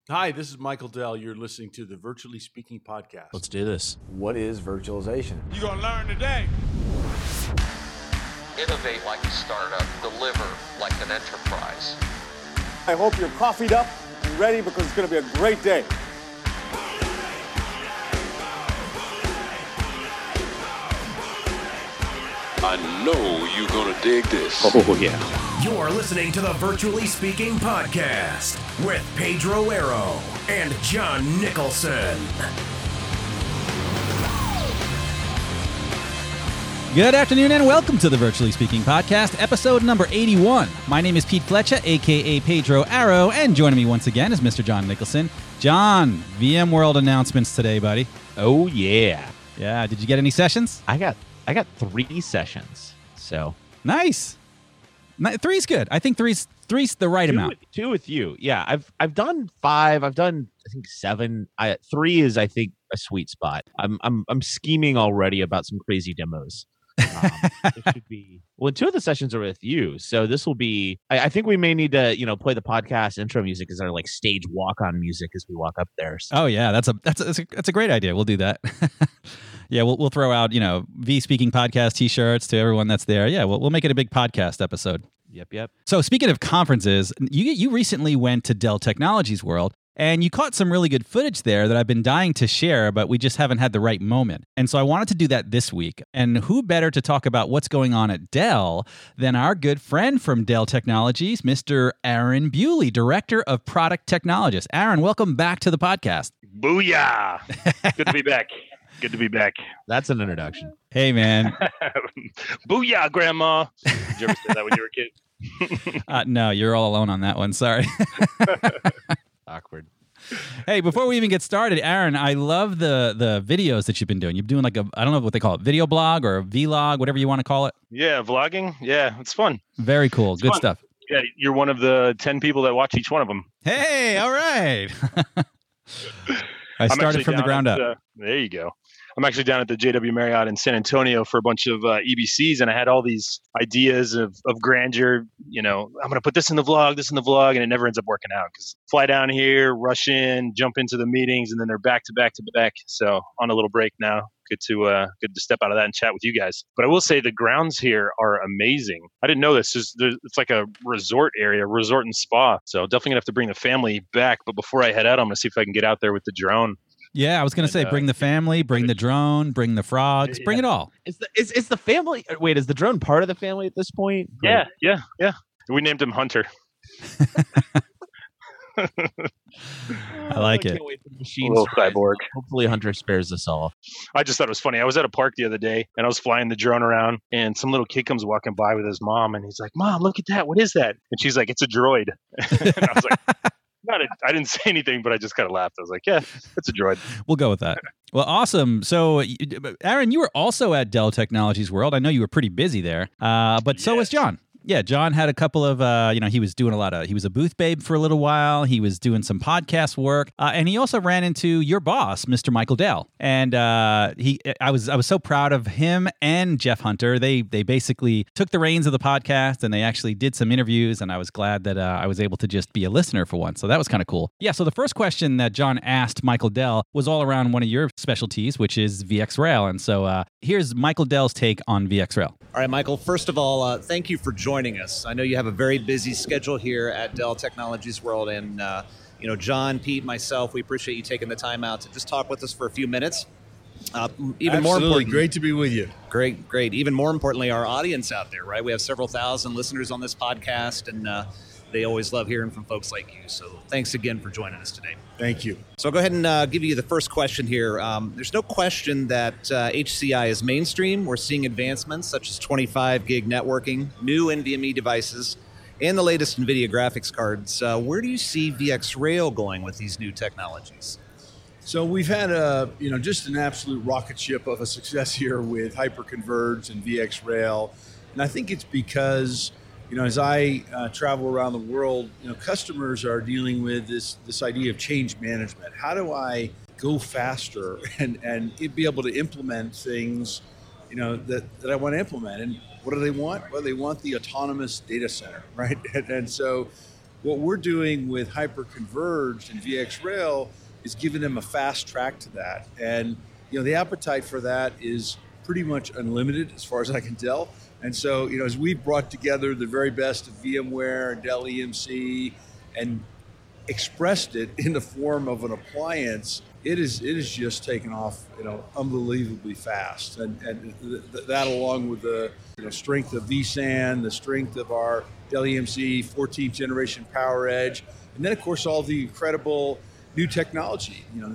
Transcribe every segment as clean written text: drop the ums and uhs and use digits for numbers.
Hi, this is Michael Dell. You're listening to the Virtually Speaking podcast. Let's do this. What is virtualization? You're going to learn today. Innovate like a startup, deliver like an enterprise. I hope you're coffeeed up and ready because it's going to be a great day. I know you're gonna dig this. Oh, yeah. You're listening to the Virtually Speaking Podcast with Pedro Arrow and John Nicholson. Good afternoon and welcome to the Virtually Speaking Podcast, episode number 81. My name is Pete Fletcher, a.k.a. Pedro Arrow, and joining me once again is Mr. John Nicholson. John, VMworld announcements today, buddy. Oh, yeah. Yeah, did you get any sessions? I got 3 sessions, so. Nice. Three's good. I think three's the right amount. Two with you. Yeah, I've done 5. I've done, I think, 7. 3 is, I think, a sweet spot. I'm scheming already about some crazy demos. It should be. Well, 2 of the sessions are with you, so this will be. I think we may need to, play the podcast intro music as our like stage walk-on music as we walk up there. So. Oh yeah, that's a great idea. We'll do that. Yeah, we'll throw out V Speaking Podcast T-shirts to everyone that's there. Yeah, we'll make it a big podcast episode. Yep. So speaking of conferences, you recently went to Dell Technologies World. And you caught some really good footage there that I've been dying to share, but we just haven't had the right moment. And so I wanted to do that this week. And who better to talk about what's going on at Dell than our good friend from Dell Technologies, Mr. Aaron Bewley, Director of Product Technologists. Aaron, welcome back to the podcast. Booyah! Good to be back. Good to be back. That's an introduction. Hey, man. Booyah, Grandma. Did you ever say that when you were a kid? No, you're all alone on that one. Sorry. Awkward. Hey, before we even get started, Aaron, I love the videos that you've been doing. You're doing like I don't know what they call it, video blog or a vlog, whatever you want to call it. Yeah, vlogging. Yeah, it's fun. Very cool. Good stuff. Yeah, you're one of the 10 people that watch each one of them. Hey, all right. I started from the ground up. There you go. I'm actually down at the JW Marriott in San Antonio for a bunch of EBCs, and I had all these ideas of grandeur. I'm going to put this in the vlog, and it never ends up working out because fly down here, rush in, jump into the meetings, and then they're back to back to back. So on a little break now. Good to step out of that and chat with you guys. But I will say the grounds here are amazing. I didn't know this. It's like a resort area, resort and spa. So definitely gonna have to bring the family back. But before I head out, I'm gonna see if I can get out there with the drone. Yeah, I was going to say, bring the family, bring the drone, bring the frogs, bring it all. Is the family? Wait, is the drone part of the family at this point? Yeah. We named him Hunter. I like it. Can't wait for the machine. A little cyborg. Hopefully Hunter spares us all. I just thought it was funny. I was at a park the other day, and I was flying the drone around, and some little kid comes walking by with his mom, and he's like, "Mom, look at that. What is that?" And she's like, "It's a droid." And I was like... I didn't say anything, but I just kind of laughed. I was like, yeah, it's a droid. We'll go with that. Well, awesome. So, Aaron, you were also at Dell Technologies World. I know you were pretty busy there, but so was John. Yeah, John had a couple of, he was doing he was a booth babe for a little while. He was doing some podcast work. And he also ran into your boss, Mr. Michael Dell. And I was so proud of him and Jeff Hunter. They basically took the reins of the podcast and they actually did some interviews. And I was glad that I was able to just be a listener for once. So that was kind of cool. Yeah, so the first question that John asked Michael Dell was all around one of your specialties, which is VxRail. And so here's Michael Dell's take on VxRail. All right, Michael, first of all, thank you for joining us. I know you have a very busy schedule here at Dell Technologies World, and John, Pete, myself, we appreciate you taking the time out to just talk with us for a few minutes. More important, great to be with you. Great. Even more importantly, our audience out there, right? We have several thousand listeners on this podcast, and they always love hearing from folks like you. So thanks again for joining us today. Thank you. So I'll go ahead and give you the first question here. There's no question that HCI is mainstream. We're seeing advancements such as 25 gig networking, new NVMe devices, and the latest NVIDIA graphics cards. Where do you see VxRail going with these new technologies? So we've had just an absolute rocket ship of a success here with hyperconverged and VxRail. And I think it's because as I travel around the world, customers are dealing with this idea of change management. How do I go faster and be able to implement things, that I want to implement? And what do they want? Well, they want the autonomous data center, right? And so what we're doing with Hyperconverged and VxRail is giving them a fast track to that. And the appetite for that is pretty much unlimited as far as I can tell. And so, as we brought together the very best of VMware and Dell EMC and expressed it in the form of an appliance, it is just taken off, unbelievably fast. And that along with the strength of vSAN, the strength of our Dell EMC 14th generation PowerEdge, and then of course all the incredible new technology, the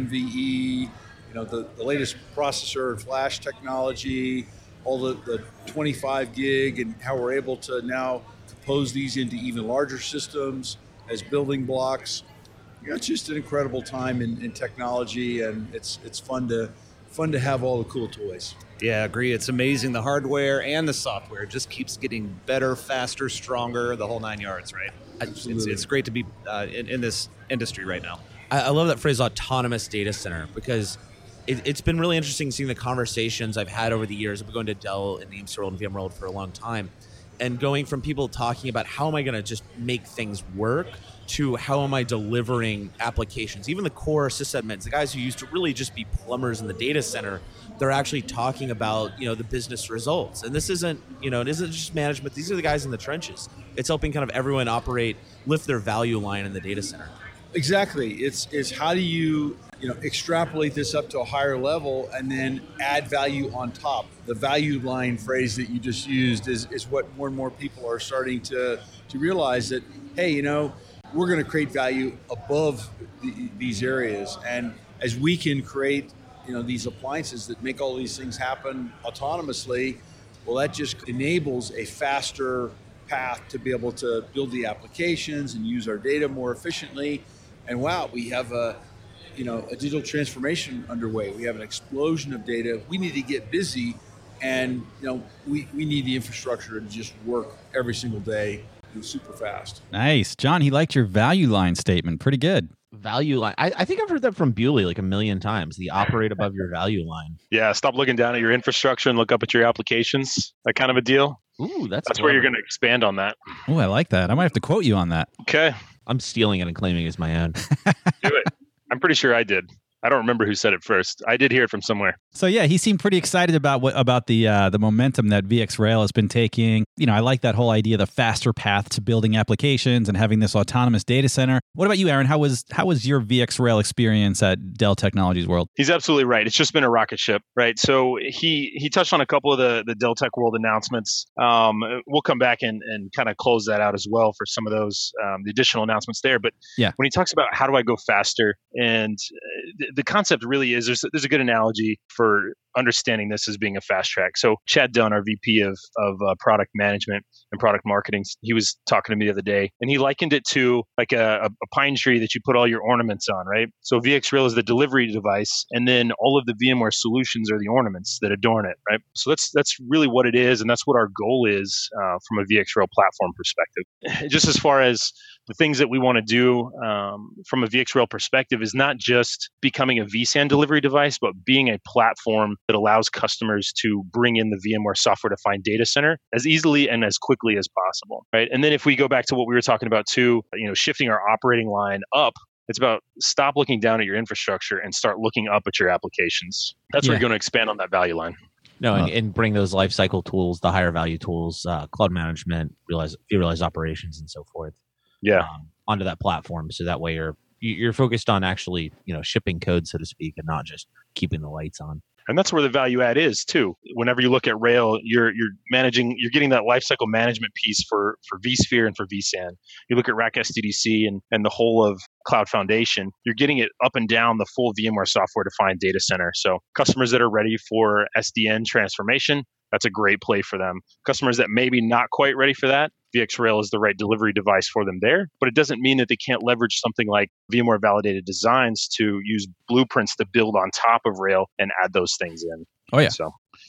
NMVE, the latest processor and flash technology, all the 25 gig, and how we're able to now compose these into even larger systems as building blocks. It's just an incredible time in technology, and it's fun to have all the cool toys. Yeah, I agree. It's amazing. The hardware and the software just keeps getting better, faster, stronger, the whole 9 yards, right? It's great to be in this industry right now. I love that phrase, autonomous data center, because it's been really interesting seeing the conversations I've had over the years. I've been going to Dell and EMC World and VMware World for a long time, and going from people talking about how am I going to just make things work to how am I delivering applications. Even the core sysadmins, the guys who used to really just be plumbers in the data center, they're actually talking about the business results. And this isn't it isn't just management. These are the guys in the trenches. It's helping kind of everyone lift their value line in the data center. Exactly. It's how do you extrapolate this up to a higher level and then add value on top. The value line phrase that you just used is what more and more people are starting to realize, that, hey, we're going to create value above these areas. And as we can create these appliances that make all these things happen autonomously, well, that just enables a faster path to be able to build the applications and use our data more efficiently. And wow, we have a digital transformation underway. We have an explosion of data. We need to get busy, and we need the infrastructure to just work every single day super fast. Nice. John, he liked your value line statement. Pretty good. Value line. I think I've heard that from Bewley like a million times. The operate above your value line. Yeah, stop looking down at your infrastructure and look up at your applications. That kind of a deal. Ooh, that's where you're going to expand on that. Oh, I like that. I might have to quote you on that. Okay. I'm stealing it and claiming it as my own. Do it. I'm pretty sure I did. I don't remember who said it first. I did hear it from somewhere. So yeah, he seemed pretty excited about the momentum that VxRail has been taking. I like that whole idea, the faster path to building applications and having this autonomous data center. What about you, Aaron? How was your VxRail experience at Dell Technologies World? He's absolutely right. It's just been a rocket ship, right? So he touched on a couple of the Dell Tech World announcements. We'll come back and kind of close that out as well for some of those the additional announcements there. But yeah, when he talks about how do I go faster, and the concept really is there's a good analogy for understanding this as being a fast track. So Chad Dunn, our VP of product management and product marketing, he was talking to me the other day, and he likened it to like a pine tree that you put all your ornaments on, right? So VxRail is the delivery device, and then all of the VMware solutions are the ornaments that adorn it, right? So that's really what it is, and that's what our goal is from a VxRail platform perspective. Just as far as the things that we want to do from a VxRail perspective is not just becoming a vSAN delivery device, but being a platform that allows customers to bring in the VMware software-defined data center as easily and as quickly as possible, right? And then if we go back to what we were talking about too, shifting our operating line up, it's about stop looking down at your infrastructure and start looking up at your applications. That's where you're going to expand on that value line. No, and bring those lifecycle tools, the higher value tools, cloud management, realize operations, and so forth. Yeah, onto that platform, so that way you're focused on actually shipping code, so to speak, and not just keeping the lights on. And that's where the value add is too. Whenever you look at Rail, you're getting that lifecycle management piece for vSphere and for vSAN. You look at Rack SDDC and the whole of Cloud Foundation, you're getting it up and down the full VMware software-defined data center. So customers that are ready for SDN transformation, that's a great play for them. Customers that maybe not quite ready for that, VxRail is the right delivery device for them there, but it doesn't mean that they can't leverage something like VMware Validated Designs to use blueprints to build on top of Rail and add those things in. Oh yeah. So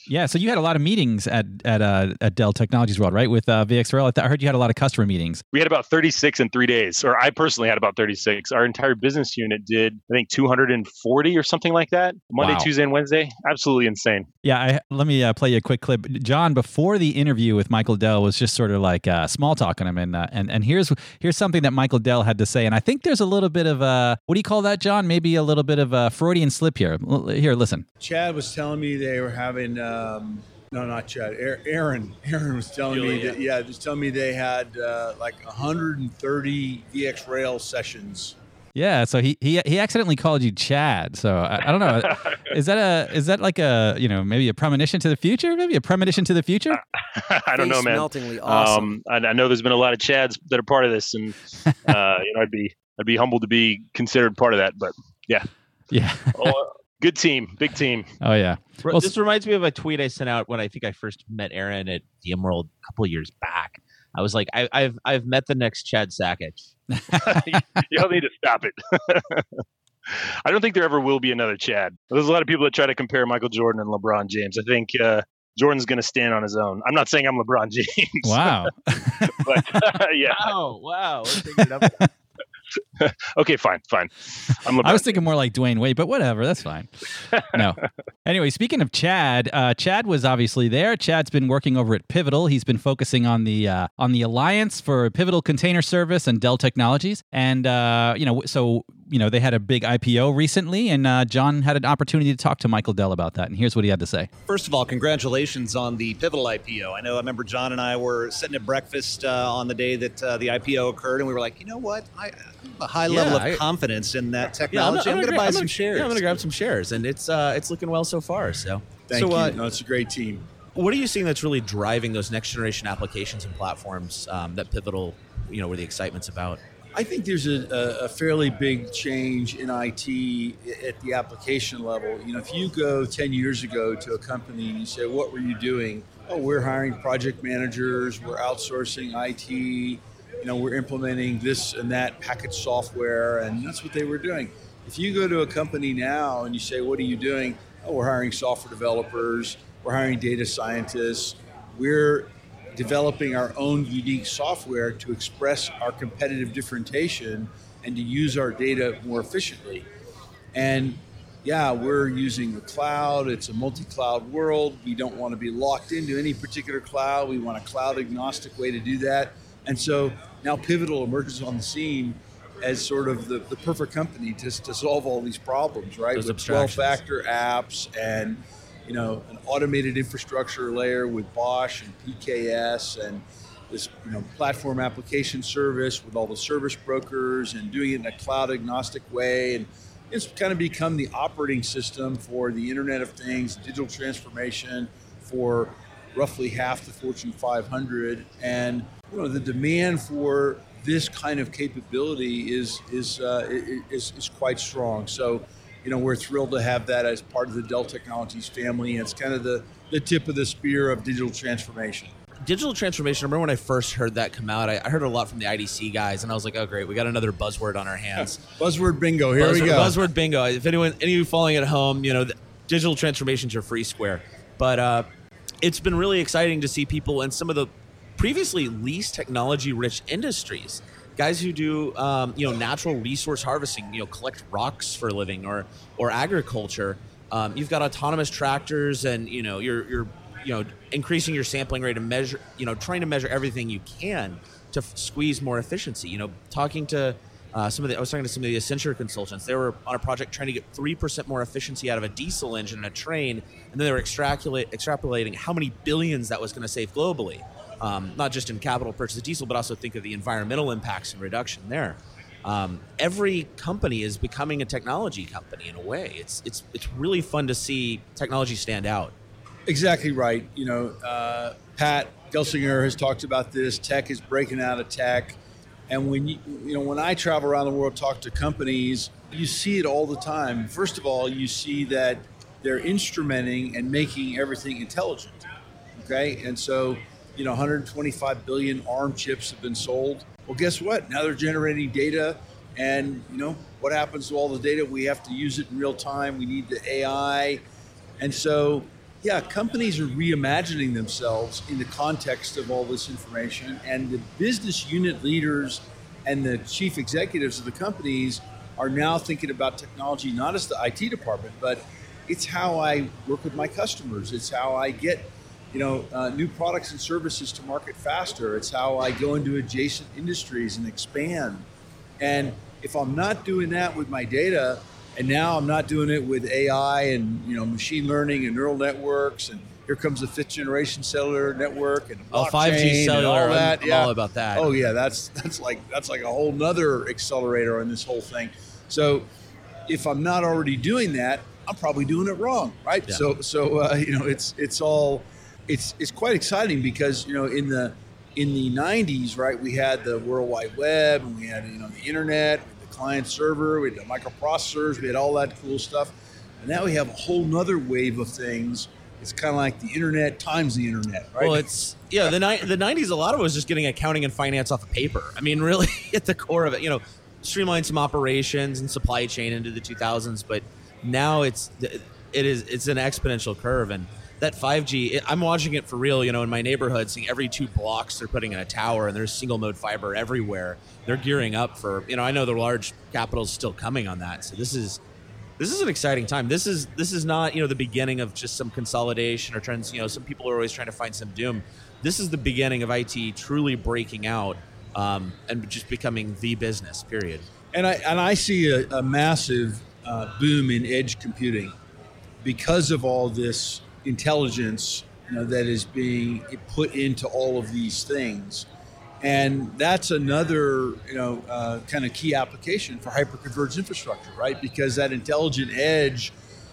Yeah, so you had a lot of meetings at Dell Technologies World, right? With VxRail. I heard you had a lot of customer meetings. We had about 36 in 3 days, or I personally had about 36. Our entire business unit did, I think, 240 or something like that. Monday, Wow. Tuesday, and Wednesday. Absolutely insane. Yeah, let me play you a quick clip. John, before the interview with Michael Dell, was just sort of like small talking him, and here's something that Michael Dell had to say, and I think there's a little bit of what do you call that, John? Maybe a little bit of a Freudian slip here. Here, listen. Chad was telling me they were having no, not Chad. Aaron was telling me that just telling me they had like 130 VxRail sessions. Yeah, so he accidentally called you Chad. So I don't know. Is that like a maybe a premonition to the future? Maybe a premonition to the future? I don't know, man. Meltingly awesome. I know there's been a lot of Chads that are part of this, and I'd be humbled to be considered part of that. But yeah. Good team, big team. Oh yeah. Well, this reminds me of a tweet I sent out when I think I first met Aaron at VMworld a couple of years back. I was like, I've met the next Chad Sakich. Y'all need to stop it. I don't think there ever will be another Chad. There's a lot of people that try to compare Michael Jordan and LeBron James. I think Jordan's going to stand on his own. I'm not saying I'm LeBron James. Wow. But yeah. Wow. We're taking it up. Okay, fine. I was thinking more like Dwayne Wade, but whatever, that's fine. No. Anyway, speaking of Chad, Chad was obviously there. Chad's been working over at Pivotal. He's been focusing on the Alliance for Pivotal Container Service and Dell Technologies, and they had a big IPO recently, and John had an opportunity to talk to Michael Dell about that, and here's what he had to say. First of all, congratulations on the Pivotal IPO. I remember John and I were sitting at breakfast on the day that the IPO occurred, and we were like, you know what? I have a high level of confidence in that technology. I'm going to buy some shares. Yeah, I'm going to grab some shares, and it's looking well so far. So Thank you. No, it's a great team. What are you seeing that's really driving those next generation applications and platforms that Pivotal, where the excitement's about? I think there's a fairly big change in IT at the application level. If you go 10 years ago to a company and you say, what were you doing? Oh, we're hiring project managers, we're outsourcing IT, we're implementing this and that packaged software, and that's what they were doing. If you go to a company now and you say, what are you doing? Oh, we're hiring software developers, we're hiring data scientists, we're developing our own unique software to express our competitive differentiation and to use our data more efficiently. And yeah, we're using the cloud. It's a multi-cloud world. We don't want to be locked into any particular cloud. We want a cloud agnostic way to do that. And so now Pivotal emerges on the scene as sort of the perfect company to solve all these problems, right? Those with 12-factor apps and an automated infrastructure layer with Bosch and PKS and this platform application service with all the service brokers and doing it in a cloud agnostic way. And it's kind of become the operating system for the Internet of Things, digital transformation for roughly half the Fortune 500. And the demand for this kind of capability is quite strong. So we're thrilled to have that as part of the Dell Technologies family. It's kind of the tip of the spear of digital transformation. Digital transformation, I remember when I first heard that come out, I heard a lot from the IDC guys, and I was like, oh, great, we got another buzzword on our hands. Buzzword bingo, here we go. Buzzword bingo. If any of you following at home, digital transformations are free square. But it's been really exciting to see people in some of the previously least technology-rich industries. Guys who do, natural resource harvesting, collect rocks for a living, or agriculture. You've got autonomous tractors, and you're increasing your sampling rate and measure, trying to measure everything you can to squeeze more efficiency. I was talking to some of the Accenture consultants. They were on a project trying to get 3% more efficiency out of a diesel engine in a train, and then they were extrapolating how many billions that was going to save globally. Not just in capital purchase of diesel, but also think of the environmental impacts and reduction there. Every company is becoming a technology company in a way. It's really fun to see technology stand out. Exactly right. Pat Gelsinger has talked about this. Tech is breaking out of tech, and when I travel around the world, talk to companies, you see it all the time. First of all, you see that they're instrumenting and making everything intelligent. Okay, and so 125 billion ARM chips have been sold. Well, guess what? Now they're generating data, and what happens to all the data? We have to use it in real time. We need the AI, and so yeah, companies are reimagining themselves in the context of all this information, and the business unit leaders and the chief executives of the companies are now thinking about technology not as the IT department, but it's how I work with my customers. It's how I get, new products and services to market faster. It's how I go into adjacent industries and expand. And if I'm not doing that with my data, and now I'm not doing it with AI and machine learning and neural networks, and here comes the 5th generation cellular network and blockchain 5G cellular, and all that. I'm all about that. Oh yeah, that's like a whole nother accelerator on this whole thing. So if I'm not already doing that, I'm probably doing it wrong, right? Yeah. It's quite exciting because in the 90s, right, we had the World Wide Web, and we had the internet, the client server, we had the microprocessors, we had all that cool stuff, and now we have a whole nother wave of things. It's kind of like the internet times the internet, right? Well, it's the 90s. A lot of it was just getting accounting and finance off of paper. I mean, really, at the core of it, streamline some operations and supply chain into the 2000s, but now it's an exponential curve. And that 5G, I'm watching it for real, in my neighborhood, seeing every 2 blocks they're putting in a tower, and there's single mode fiber everywhere. They're gearing up for, I know the large capital's still coming on that. So this is an exciting time. This is not, the beginning of just some consolidation or trends. Some people are always trying to find some doom. This is the beginning of IT truly breaking out and just becoming the business, period. And I see a massive boom in edge computing because of all this intelligence that is being put into all of these things. And that's another kind of key application for hyperconverged infrastructure, right? Because that intelligent edge,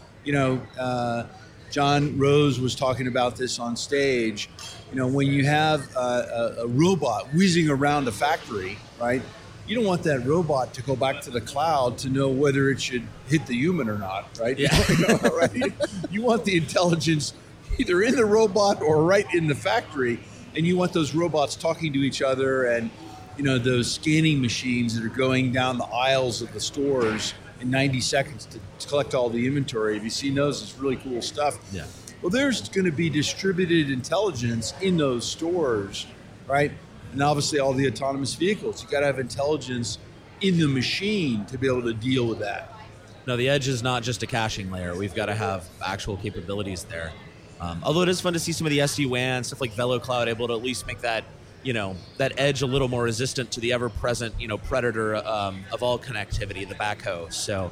John Rose was talking about this on stage, when you have a robot whizzing around a factory, right? You don't want that robot to go back to the cloud to know whether it should hit the human or not, right? Yeah. Right? You want the intelligence either in the robot or right in the factory, and you want those robots talking to each other, and those scanning machines that are going down the aisles of the stores in 90 seconds to collect all the inventory. Have you seen those? It's really cool stuff. Yeah. Well, there's going to be distributed intelligence in those stores, right? And obviously all the autonomous vehicles. You got to have intelligence in the machine to be able to deal with that. No, the edge is not just a caching layer. We've got to have actual capabilities there. Although it is fun to see some of the SD-WAN, stuff like VeloCloud, able to at least make that, that edge a little more resistant to the ever-present, predator of all connectivity, the backhoe. So,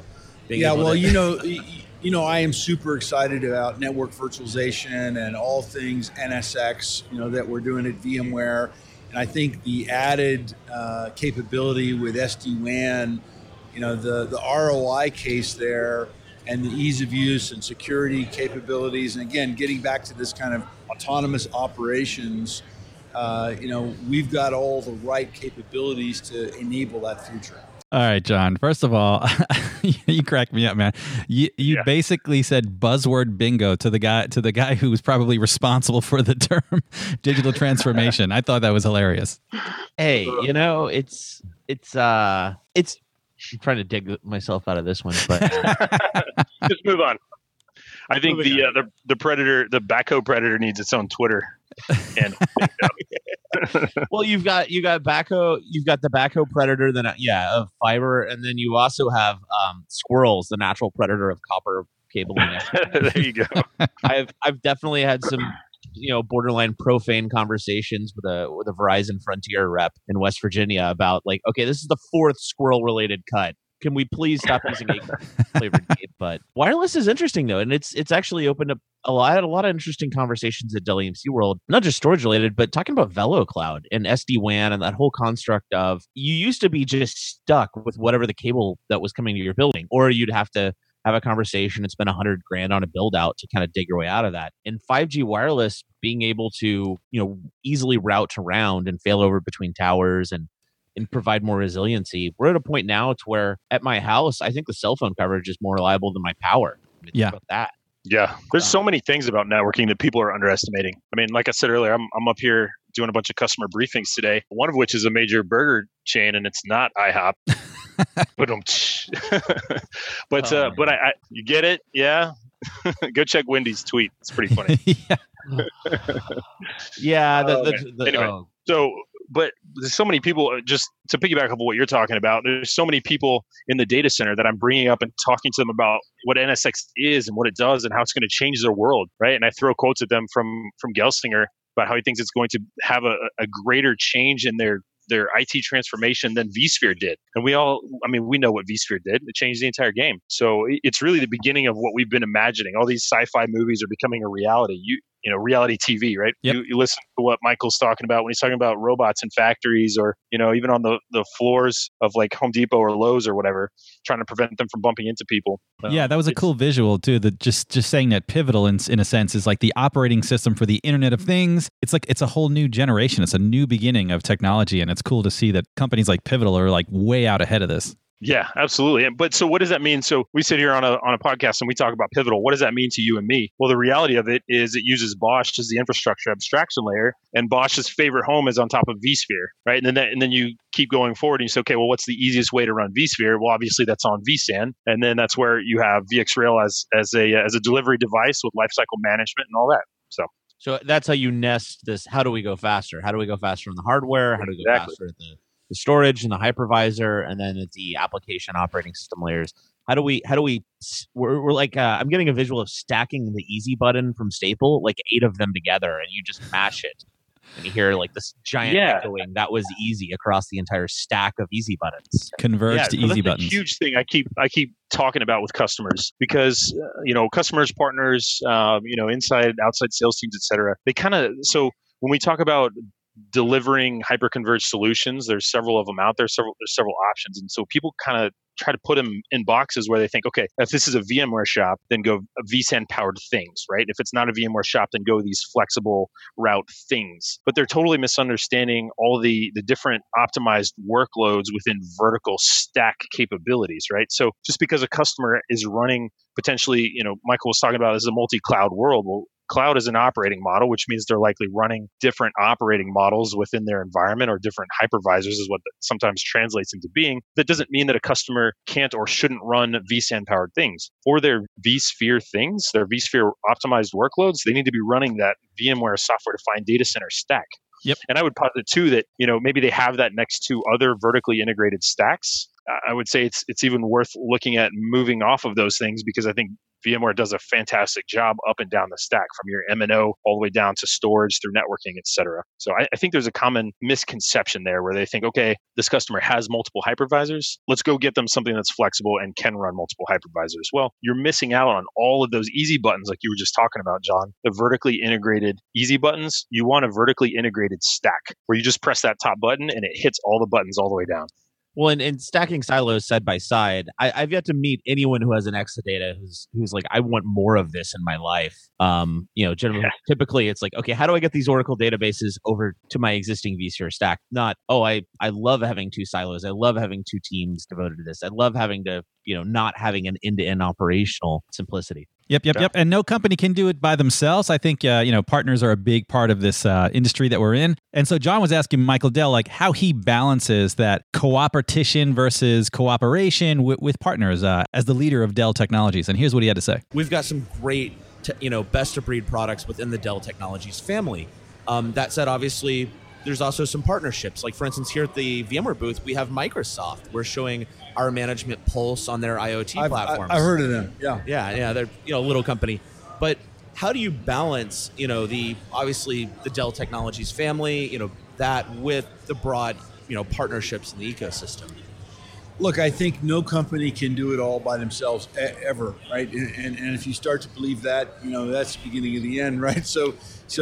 I am super excited about network virtualization and all things NSX, that we're doing at VMware. And I think the added capability with SD-WAN, the ROI case there, and the ease of use and security capabilities, and again, getting back to this kind of autonomous operations, we've got all the right capabilities to enable that future. All right, John. First of all, you cracked me up, man. You basically said buzzword bingo to the guy who was probably responsible for the term digital transformation. I thought that was hilarious. Hey, it's I'm trying to dig myself out of this one, but just move on. I think the predator, the backhoe predator, needs its own Twitter. And well, you've got backhoe, you've got the backhoe predator, of fiber, and then you also have squirrels, the natural predator of copper cabling. There you go. I've definitely had some borderline profane conversations with a Verizon Frontier rep in West Virginia about okay, this is the 4th squirrel related cut. Can we please stop using acorn flavored vape? But wireless is interesting though, and it's actually opened up a lot of interesting conversations at Dell EMC World, not just storage related, but talking about VeloCloud and SD-WAN and that whole construct of you used to be just stuck with whatever the cable that was coming to your building, or you'd have to have a conversation and spend $100,000 on a build out to kind of dig your way out of that. And 5G wireless being able to, easily route around and fail over between towers and provide more resiliency. We're at a point now to where at my house, I think the cell phone coverage is more reliable than my power. Yeah. About that. Yeah. There's so many things about networking that people are underestimating. I mean, like I said earlier, I'm up here doing a bunch of customer briefings today, one of which is a major burger chain, and it's not IHOP. But I you get it, yeah. Go check Wendy's tweet. It's pretty funny. Yeah. But there's so many people, just to piggyback off of what you're talking about, there's so many people in the data center that I'm bringing up and talking to them about what NSX is and what it does and how it's going to change their world, right? And I throw quotes at them from Gelsinger about how he thinks it's going to have a greater change in their IT transformation than vSphere did. And we know what vSphere did. It changed the entire game. So it's really the beginning of what we've been imagining. All these sci-fi movies are becoming a reality. Reality TV, right? Yep. You listen to what Michael's talking about when he's talking about robots in factories, or even on the floors of like Home Depot or Lowe's or whatever, trying to prevent them from bumping into people. Yeah, that was a cool visual too. That just saying that Pivotal in a sense is like the operating system for the Internet of Things. It's like it's a whole new generation. It's a new beginning of technology, and it's cool to see that companies like Pivotal are like way out ahead of this. Yeah, absolutely. But so what does that mean? So we sit here on a podcast and we talk about Pivotal. What does that mean to you and me? Well, the reality of it is it uses BOSH as the infrastructure abstraction layer, and BOSH's favorite home is on top of vSphere, right? And then you keep going forward and you say, okay, well, what's the easiest way to run vSphere? Well, obviously that's on vSAN, and then that's where you have VxRail as a delivery device with lifecycle management and all that. So that's how you nest this. How do we go faster? How do we go faster on the hardware? How do we go faster at the storage and the hypervisor, and then at the application operating system layers? We're like, I'm getting a visual of stacking the easy button from Staple, like 8 of them together, and you just mash it. And you hear like this giant echoing. That was easy across the entire stack of easy buttons. Converged to easy buttons. That's a huge thing I keep talking about with customers, because customers, partners, inside, outside sales teams, et cetera. They so when we talk about delivering hyperconverged solutions, there's several of them out there. There's several options, and so people kind of try to put them in boxes where they think, okay, if this is a VMware shop, then go vSAN powered things, right? If it's not a VMware shop, then go these flexible route things. But they're totally misunderstanding all the different optimized workloads within vertical stack capabilities, right? So just because a customer is running potentially, Michael was talking about, this is a multi-cloud world. Well, cloud is an operating model, which means they're likely running different operating models within their environment, or different hypervisors is what that sometimes translates into being. That doesn't mean that a customer can't or shouldn't run vSAN powered things. For their vSphere things, their vSphere optimized workloads, they need to be running that VMware software defined data center stack. Yep. And I would posit too that, maybe they have that next to other vertically integrated stacks. I would say it's even worth looking at moving off of those things, because I think VMware does a fantastic job up and down the stack, from your M&O all the way down to storage through networking, et cetera. So I think there's a common misconception there where they think, okay, this customer has multiple hypervisors. Let's go get them something that's flexible and can run multiple hypervisors. Well, you're missing out on all of those easy buttons like you were just talking about, John. The vertically integrated easy buttons, you want a vertically integrated stack where you just press that top button and it hits all the buttons all the way down. Well, and stacking silos side by side, I've yet to meet anyone who has an Exadata who's like, I want more of this in my life. Generally, typically it's like, okay, how do I get these Oracle databases over to my existing vSphere stack? Not, I love having 2 silos. I love having 2 teams devoted to this. I love having to, not having an end-to-end operational simplicity. Yep. And no company can do it by themselves. I think, partners are a big part of this industry that we're in. And so John was asking Michael Dell, like, how he balances that cooperation versus cooperation with partners as the leader of Dell Technologies. And here's what he had to say. We've got some great, best of breed products within the Dell Technologies family. That said, obviously, there's also some partnerships. Like, for instance, here at the VMware booth, we have Microsoft. We're showing our management Pulse on their IoT platforms. I've heard of them. Yeah. They're a little company, but how do you balance the Dell Technologies family, that with the broad partnerships in the ecosystem? Look, I think no company can do it all by themselves ever, right? And if you start to believe that, that's the beginning of the end, right? So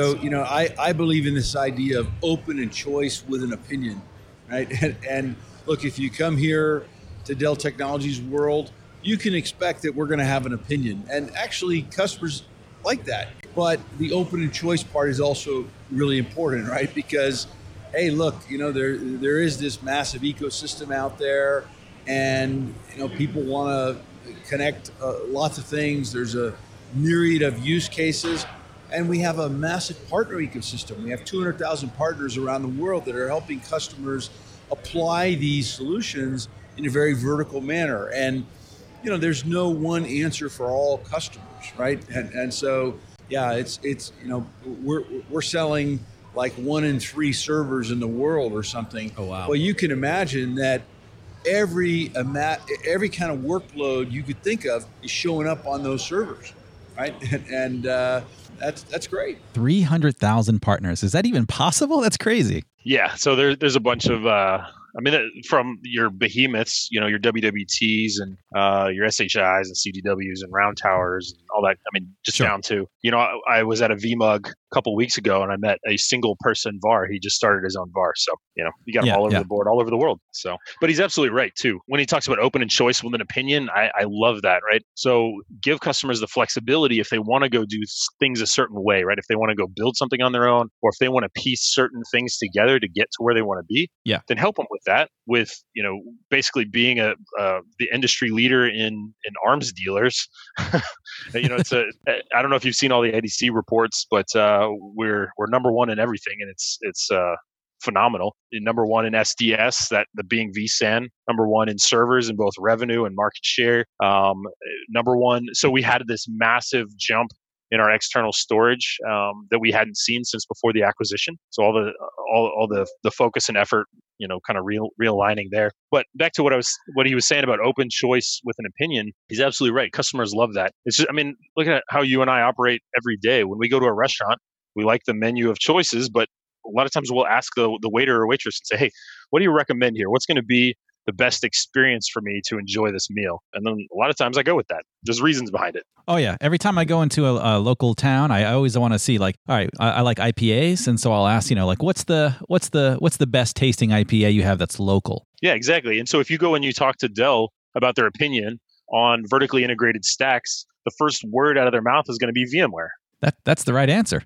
I believe in this idea of open and choice with an opinion, right? And look, if you come here to Dell Technologies world, you can expect that we're going to have an opinion. And actually, customers like that. But the open and choice part is also really important, right? Because, hey, look, there is this massive ecosystem out there, and people want to connect lots of things. There's a myriad of use cases, and we have a massive partner ecosystem. We have 200,000 partners around the world that are helping customers apply these solutions in a very vertical manner. And there's no one answer for all customers, right? And so, yeah, it's we're selling like 1 in 3 servers in the world or something. Oh, wow. Well, you can imagine that every kind of workload you could think of is showing up on those servers, right? And that's great. 300,000 partners. Is that even possible? That's crazy. Yeah. So there's a bunch of, from your behemoths, your WWTs and your SHIs and CDWs and Round Towers and all that. I mean, just Sure. down to, I was at a VMUG a couple weeks ago and I met a single person VAR. He just started his own VAR. So, you got him all over the board, all over the world. So, but he's absolutely right too. When he talks about open and choice with an opinion, I love that, right? So give customers the flexibility if they want to go do things a certain way, right? If they want to go build something on their own, or if they want to piece certain things together to get to where they want to be, then help them with that. With basically being the industry leader in arms dealers. It's I don't know if you've seen all the IDC reports, but we're number one in everything, and it's phenomenal. Number one in SDS, that the being vSAN. Number one in servers in both revenue and market share. Number one. So we had this massive jump in our external storage that we hadn't seen since before the acquisition. So all the focus and effort, kind of realigning there. But back to what he was saying about open choice with an opinion, he's absolutely right. Customers love that. It's just, look at how you and I operate every day. When we go to a restaurant, we like the menu of choices, but a lot of times we'll ask the waiter or waitress and say, hey, what do you recommend here? What's going to be the best experience for me to enjoy this meal? And then a lot of times I go with that. There's reasons behind it. Oh yeah. Every time I go into a local town, I always want to see all right, I like IPAs. And so I'll ask, what's the best tasting IPA you have that's local? Yeah, exactly. And so if you go and you talk to Dell about their opinion on vertically integrated stacks, the first word out of their mouth is going to be VMware. That's the right answer.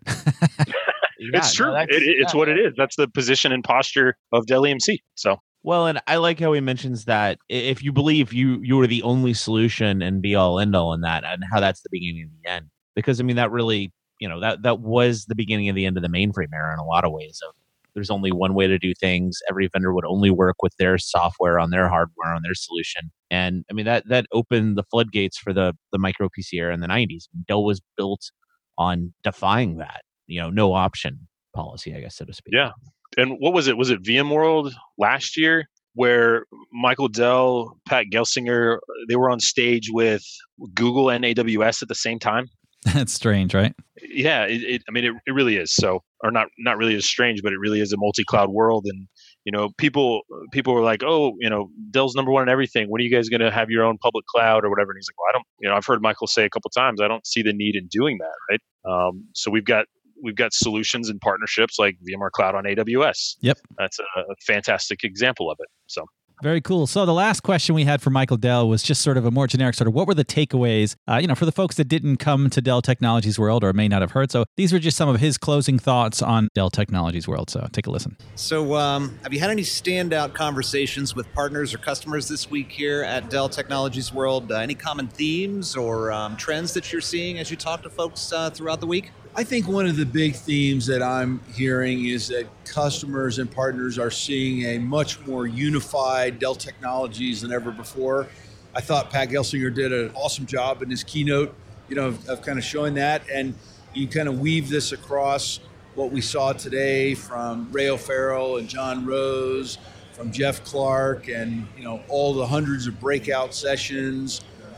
It's true. It's what it is. That's the position and posture of Dell EMC. So. Well, and I like how he mentions that if you believe you are the only solution and be all end all in that, and how that's the beginning of the end. Because that really, that was the beginning of the end of the mainframe era in a lot of ways. Of there's only one way to do things. Every vendor would only work with their software on their hardware on their solution. And that opened the floodgates for the micro PC era in the 90s. Dell was built on defying that, no option policy, I guess, so to speak. Yeah. And what was it? Was it VMworld last year where Michael Dell, Pat Gelsinger, they were on stage with Google and AWS at the same time? That's strange, right? Yeah, it really is. So, or not really as strange, but it really is a multi-cloud world. And people were like, oh, Dell's number one in everything. When are you guys going to have your own public cloud or whatever? And he's like, well, I don't. I've heard Michael say a couple times, I don't see the need in doing that, right? So we've got solutions and partnerships like VMware Cloud on AWS. Yep. That's a fantastic example of it. So very cool. So the last question we had for Michael Dell was just sort of a more generic sort of what were the takeaways, for the folks that didn't come to Dell Technologies World or may not have heard. So these were just some of his closing thoughts on Dell Technologies World. So take a listen. So have you had any standout conversations with partners or customers this week here at Dell Technologies World? Any common themes or trends that you're seeing as you talk to folks throughout the week? I think one of the big themes that I'm hearing is that customers and partners are seeing a much more unified Dell Technologies than ever before. I thought Pat Gelsinger did an awesome job in his keynote, of kind of showing that. And you kind of weave this across what we saw today from Ray O'Farrell and John Rose, from Jeff Clark, and, all the hundreds of breakout sessions,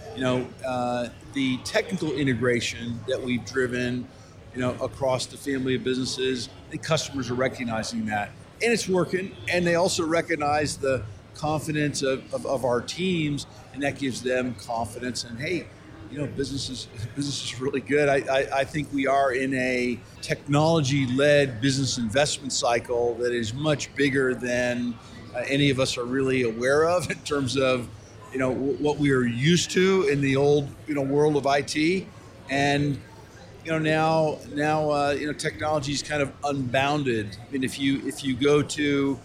the technical integration that we've driven across the family of businesses. I think customers are recognizing that. And it's working. And they also recognize the confidence of our teams, and that gives them confidence. And hey, business is really good. I think we are in a technology-led business investment cycle that is much bigger than any of us are really aware of in terms of, what we are used to in the old, world of IT. And now technology is kind of unbounded. I mean, if you go to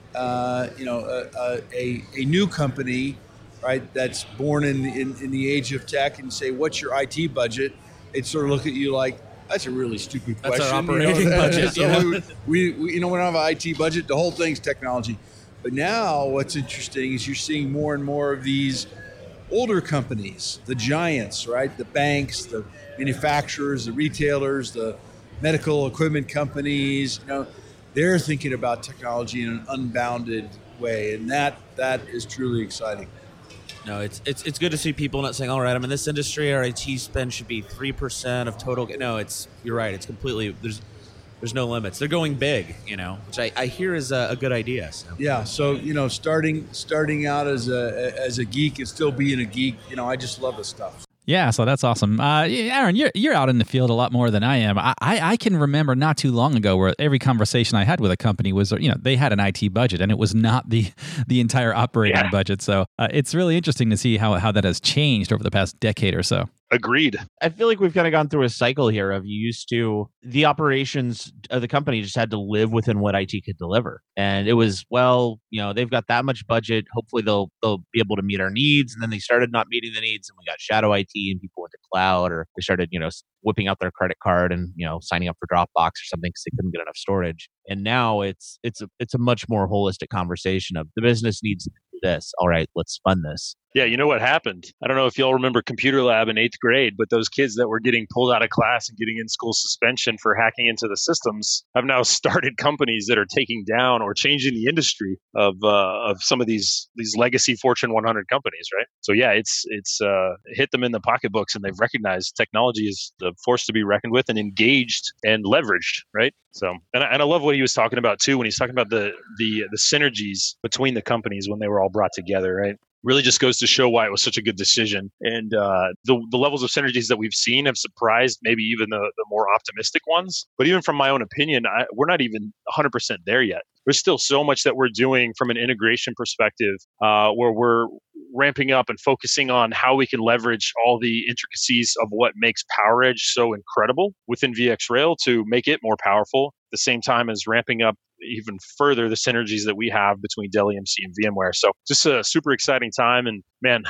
a new company, right, that's born in the age of tech, and say, what's your IT budget? It sort of look at you like, that's a really stupid question. That's our operating budget. So we don't have an IT budget. The whole thing's technology. But now what's interesting is you're seeing more and more of these older companies, the giants, right? The banks, the manufacturers, the retailers, the medical equipment companies, they're thinking about technology in an unbounded way. And that is truly exciting. No, it's good to see people not saying, all right, I'm in this industry, our IT spend should be 3% of total. No, you're right. It's completely, there's no limits. They're going big, which I hear is a good idea. So. Yeah. So, starting out as a geek and still being a geek, I just love this stuff. Yeah, so that's awesome. Aaron, you're out in the field a lot more than I am. I can remember not too long ago where every conversation I had with a company was, they had an IT budget and it was not the entire operating budget. So it's really interesting to see how that has changed over the past decade or so. Agreed. I feel like we've kind of gone through a cycle here of the operations of the company just had to live within what IT could deliver. And it was, they've got that much budget. Hopefully they'll be able to meet our needs. And then they started not meeting the needs and we got shadow IT and people went to cloud, or they started, whipping out their credit card and, signing up for Dropbox or something because they couldn't get enough storage. And now it's a much more holistic conversation of the business needs this. All right, let's fund this. Yeah, you know what happened? I don't know if y'all remember computer lab in 8th grade, but those kids that were getting pulled out of class and getting in school suspension for hacking into the systems have now started companies that are taking down or changing the industry of some of these legacy Fortune 100 companies, right? So yeah, it's hit them in the pocketbooks, and they've recognized technology is the force to be reckoned with and engaged and leveraged, right? So, and I love what he was talking about too when he's talking about the synergies between the companies when they were all brought together, right? Really just goes to show why it was such a good decision. And the levels of synergies that we've seen have surprised maybe even the more optimistic ones. But even from my own opinion, we're not even 100% there yet. There's still so much that we're doing from an integration perspective where we're ramping up and focusing on how we can leverage all the intricacies of what makes PowerEdge so incredible within VxRail to make it more powerful, at the same time as ramping up even further the synergies that we have between Dell EMC and VMware. So just a super exciting time. And man,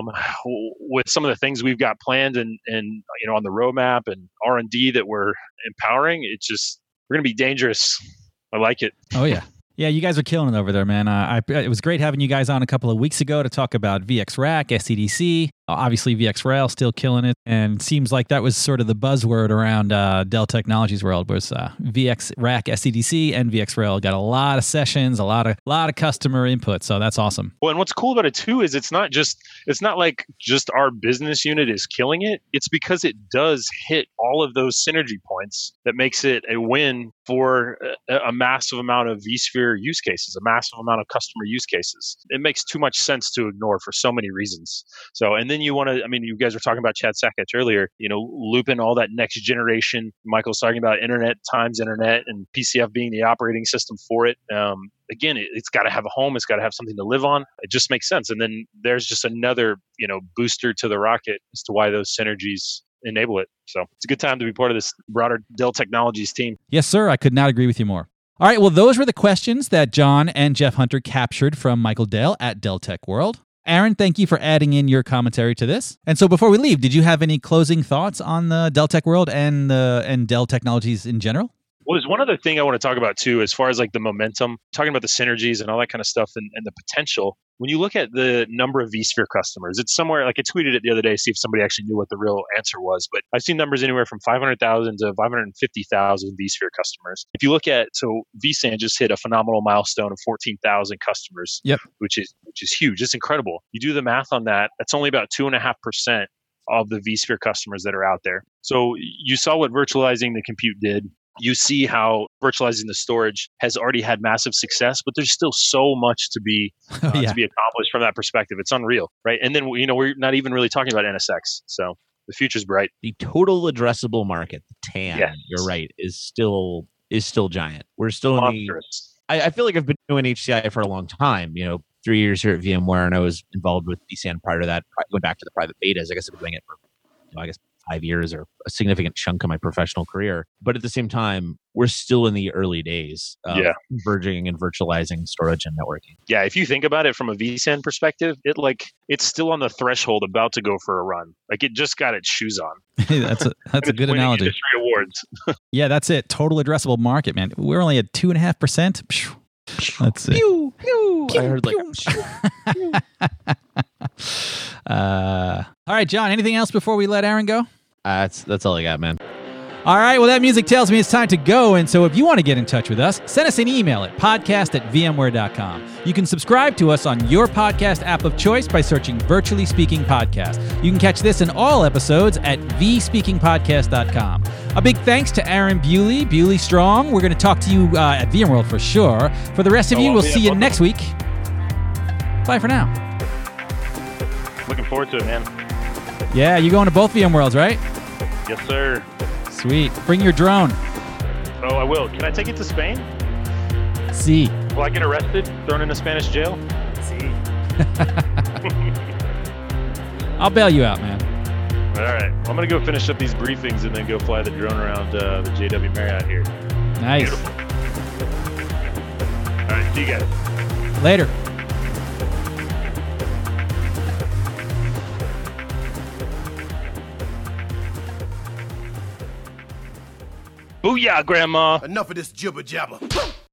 with some of the things we've got planned and on the roadmap and R&D that we're empowering, we're going to be dangerous. I like it. Oh, yeah. Yeah, you guys are killing it over there, man. It was great having you guys on a couple of weeks ago to talk about VxRack, SCDC. Obviously, VxRail still killing it, and seems like that was sort of the buzzword around Dell Technologies world was VxRack, SCDC, and VxRail got a lot of sessions, a lot of customer input. So that's awesome. Well, and what's cool about it too is it's not like just our business unit is killing it. It's because it does hit all of those synergy points that makes it a win for a massive amount of vSphere use cases, a massive amount of customer use cases. It makes too much sense to ignore for so many reasons. So, and then you guys were talking about Chad Sakac earlier, loop in all that next generation. Michael's talking about internet times internet and PCF being the operating system for it. Again, it's got to have a home. It's got to have something to live on. It just makes sense. And then there's just another, booster to the rocket as to why those synergies enable it. So it's a good time to be part of this broader Dell Technologies team. Yes, sir. I could not agree with you more. All right. Well, those were the questions that John and Jeff Hunter captured from Michael Dell at Dell Tech World. Aaron, thank you for adding in your commentary to this. And so before we leave, did you have any closing thoughts on the Dell Tech World and Dell Technologies in general? Well, there's one other thing I want to talk about too, as far as like the momentum, talking about the synergies and all that kind of stuff and the potential. When you look at the number of vSphere customers, it's somewhere, like I tweeted it the other day, see if somebody actually knew what the real answer was. But I've seen numbers anywhere from 500,000 to 550,000 vSphere customers. If you look at, so vSAN just hit a phenomenal milestone of 14,000 customers, yep, which is huge. It's incredible. You do the math on that, that's only about 2.5% of the vSphere customers that are out there. So you saw what virtualizing the compute did. You see how virtualizing the storage has already had massive success, but there's still so much to be accomplished from that perspective. It's unreal, right? And then we're not even really talking about NSX, so the future's bright. The total addressable market, the TAM, you're right, is still giant. We're still monstrous. I feel like I've been doing HCI for a long time. 3 years here at VMware, and I was involved with vSAN prior to that. Going back to the private betas, I guess I've been doing it for 5 years or a significant chunk of my professional career. But at the same time, we're still in the early days of converging and virtualizing storage and networking. Yeah, if you think about it from a vSAN perspective, it's still on the threshold about to go for a run. Like it just got its shoes on. That's a good analogy. Industry awards. Yeah, that's it. Total addressable market, man. We're only at 2.5%. That's it. Pew, pew. I heard like All right, John, anything else before we let Aaron go? That's all I got, man. All right, well, that music tells me it's time to go. And so if you want to get in touch with us, send us an email at podcast@vmware.com. You can subscribe to us on your podcast app of choice by searching Virtually Speaking Podcast. You can catch this and all episodes at vspeakingpodcast.com. A big thanks to Aaron Bewley Strong. We're going to talk to you at VMworld for sure. For the rest of you, we'll see you next week. Bye for now. Looking forward to it, man. Yeah, you going to both VMworlds, right? Yes, sir. Sweet. Bring your drone. Oh, I will. Can I take it to Spain? See. Will I get arrested? Thrown in a Spanish jail? See. I'll bail you out, man. All right. Well, I'm going to go finish up these briefings and then go fly the drone around the JW Marriott here. Nice. Beautiful. All right. See you guys. Later. Booyah, Grandma. Enough of this jibber jabber.